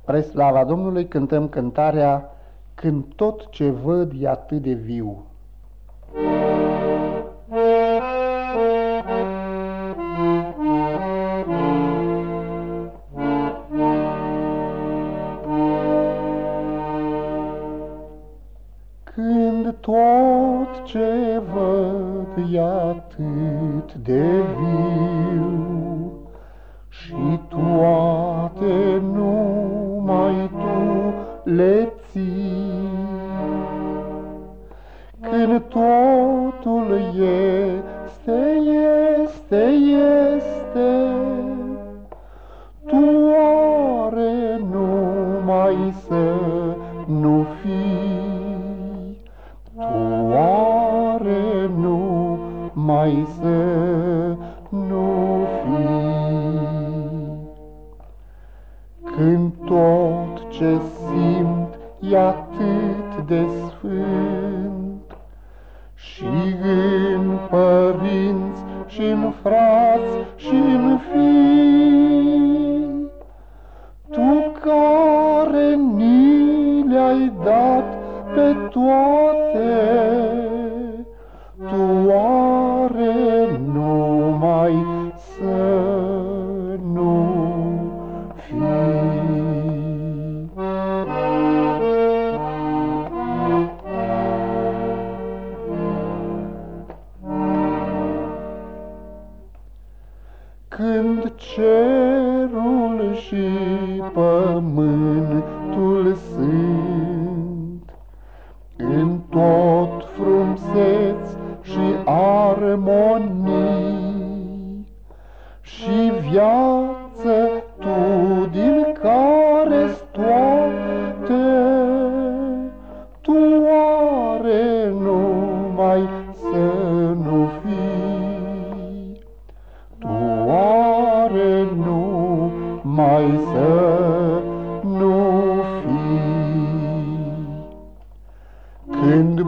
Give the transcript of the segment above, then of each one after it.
Spre slava Domnului cântăm cântarea Când tot ce văd e atât de viu. Când tot ce văd e atât de viu și toate numai tu le ții, când totul este, tu oare numai să nu fii, tu oare numai să nu fii. Când tot ce simt e atât de sfânt și în părinți și în frați și în fii, tu care ni le-ai dat pe toate, tu oare numai să nu fii. Când cerul și pământul sunt în tot frumuseți și armonii și viață tu din care-s toate, tu oare numai să nu fii, tu oare numai să nu fii. Când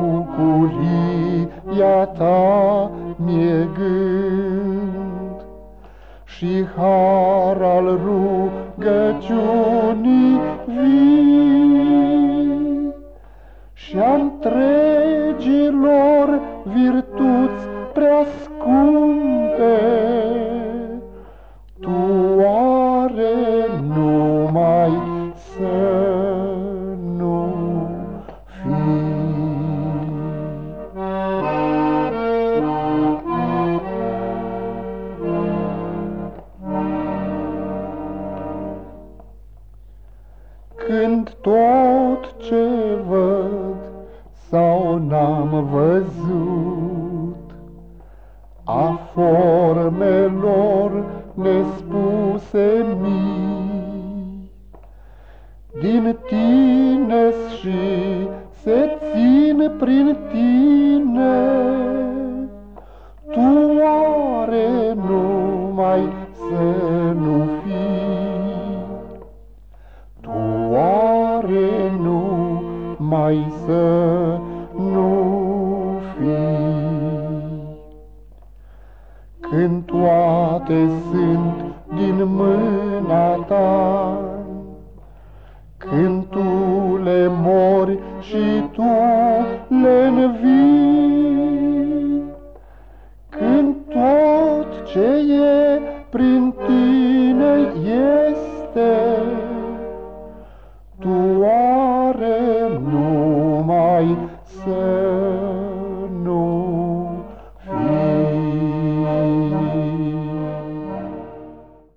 bucuria ta mi-e gând și har al rugăciunii vii și-a întregilor virtuți prea scumpe, tu oare numai să nu fii. Când tot ce văd sau n-am văzut a formelor nespuse mii, din tine și se țin prin tine, tu oare numai să nu fii, tu oare numai să nu fii. Când toate sunt din mâini